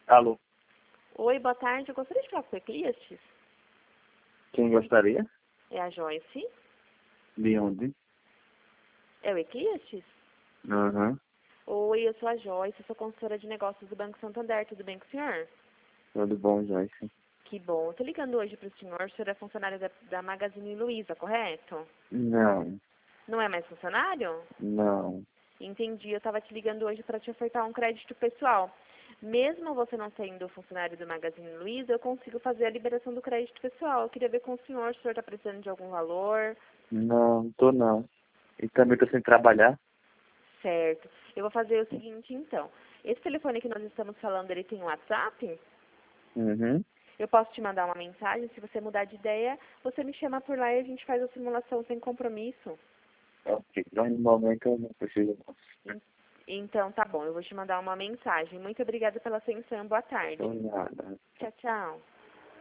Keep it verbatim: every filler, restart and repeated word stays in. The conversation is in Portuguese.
Alô, Oi, boa tarde. Eu gostaria de falar com o Eclesiastes. quem gostaria? É a Joyce. De onde? É o Eclesiastes? Aham, Oi, eu sou a Joyce, sou consultora de negócios do Banco Santander. Tudo bem com o senhor? tudo bom, Joyce? Que bom. Eu tô ligando hoje para o senhor. O senhor é funcionário da, da Magazine Luiza, correto? Não, Não é mais funcionário? não, Entendi. Eu estava te ligando hoje para te ofertar um crédito pessoal. Mesmo você não sendo funcionário do Magazine Luiza, eu consigo fazer a liberação do crédito pessoal. Eu queria ver com o senhor se o senhor está precisando de algum valor. não, tô não. E também tô sem trabalhar. Certo. Eu vou fazer o seguinte, então. Esse telefone que nós estamos falando, ele tem um WhatsApp? Uhum. Eu posso te mandar uma mensagem. Se você mudar de ideia, você me chama por lá e a gente faz a simulação sem compromisso. Ok, mas no momento eu não preciso. En- Então, tá bom. Eu vou te mandar uma mensagem. Muito obrigada pela atenção. Boa tarde. Não, nada. Tchau, tchau.